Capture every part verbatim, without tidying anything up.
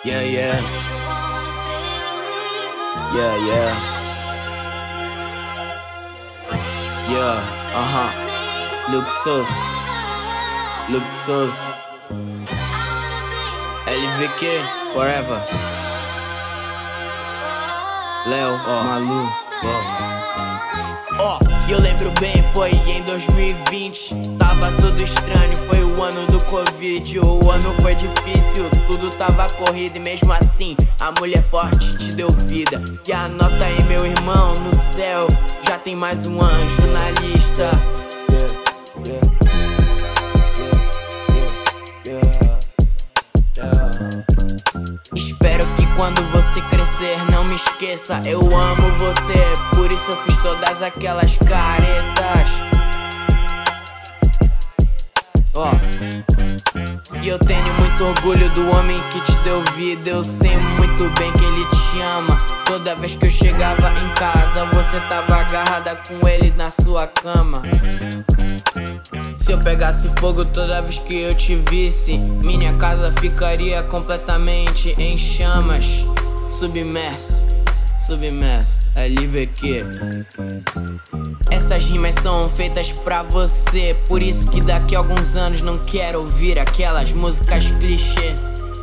Yeah, yeah. Yeah, yeah. Yeah, uh-huh. Luxus. Luxus. L V Q, forever. Léo, oh. Malu, ó, oh, eu lembro bem, foi em dois mil e vinte. Tava tudo estranho, foi o ano do Covid. O ano foi difícil, tudo tava corrido. E mesmo assim, a mulher forte te deu vida. E anota aí, meu irmão, no céu já tem mais um anjo na lista. Yeah, yeah, yeah, yeah, yeah. Espero que quando você crescer não me esqueça, eu amo você, por isso eu fiz todas aquelas caretas. Ó, oh. E eu tenho muito orgulho do homem que te deu vida. Eu sei muito bem que ele te ama. Toda vez que eu chegava em casa, você tava agarrada com ele na sua cama. Se eu pegasse fogo toda vez que eu te visse, minha casa ficaria completamente em chamas. Submerso, submerso, L V Q. Essas rimas são feitas pra você, por isso que daqui a alguns anos não quero ouvir aquelas músicas clichê.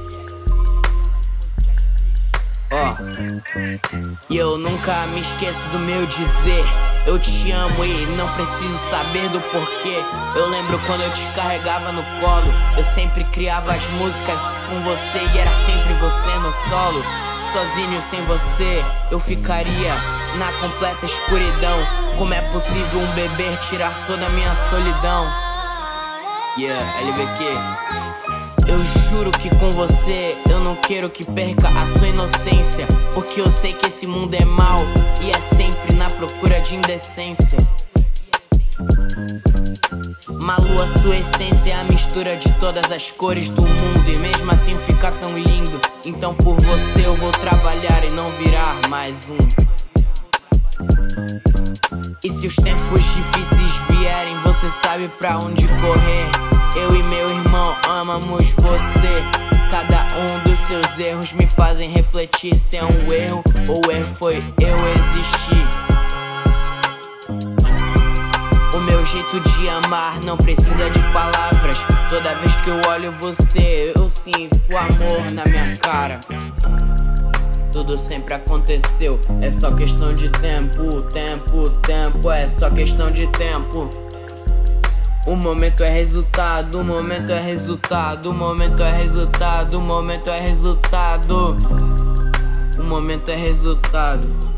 Ó, oh. E eu nunca me esqueço do meu dizer. Eu te amo e não preciso saber do porquê. Eu lembro quando eu te carregava no colo, eu sempre criava as músicas com você e era sempre você no solo. Sozinho sem você, eu ficaria na completa escuridão. Como é possível um bebê tirar toda a minha solidão? Yeah, L V Q. Eu juro que com você eu não quero que perca a sua inocência, porque eu sei que esse mundo é mau e é sempre na procura de indecência. Malu, a sua essência é a mistura de todas as cores do mundo, e mesmo assim fica tão lindo. Então por você eu vou trabalhar e não virar mais um. E se os tempos difíceis vierem, você sabe pra onde correr. Eu e meu irmão amamos você. Cada um dos seus erros me fazem refletir se é um erro ou o erro foi eu existir. O meu jeito de amar não precisa de palavras. Toda vez que eu olho você, eu sinto o amor na minha cara. Tudo sempre aconteceu, é só questão de tempo. Tempo, tempo, é só questão de tempo. O momento é resultado, o momento é resultado, o momento é resultado, o momento é resultado. O momento é resultado.